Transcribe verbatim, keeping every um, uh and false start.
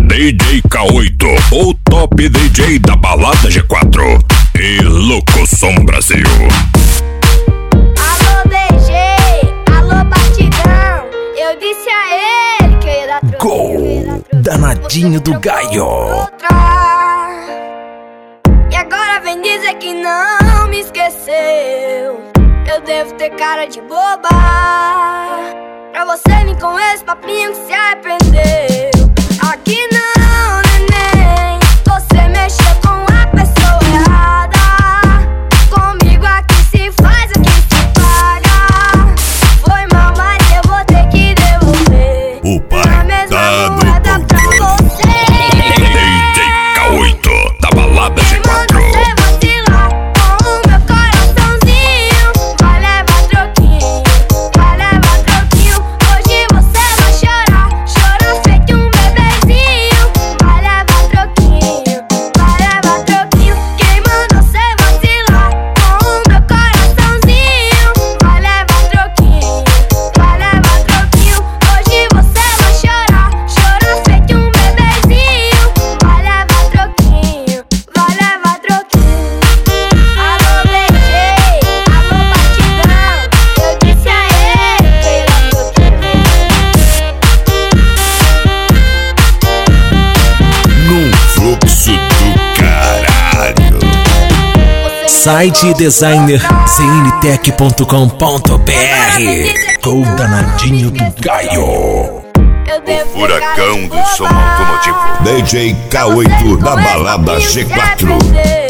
D J K oito, o top D J da balada G quatro e Louco Som Brasil. Alô D J, alô Batidão, eu disse a ele que eu ia dar troquinho. Gol, danadinho do Gaio. E agora vem dizer que não me esqueceu. Eu devo ter cara de boba pra você vir com esse papinho que se arrependeu. Aqui não, neném, você mexeu com a pessoa errada. Comigo aqui se faz, aqui se paga. Foi mal, mas eu vou ter que devolver O pai tá no controle. D J K oito da balada G quatro. Site designer c n tech ponto com ponto b r. Gol danadinho do Gaio. O furacão do som automotivo. D J K oito da balada G quatro.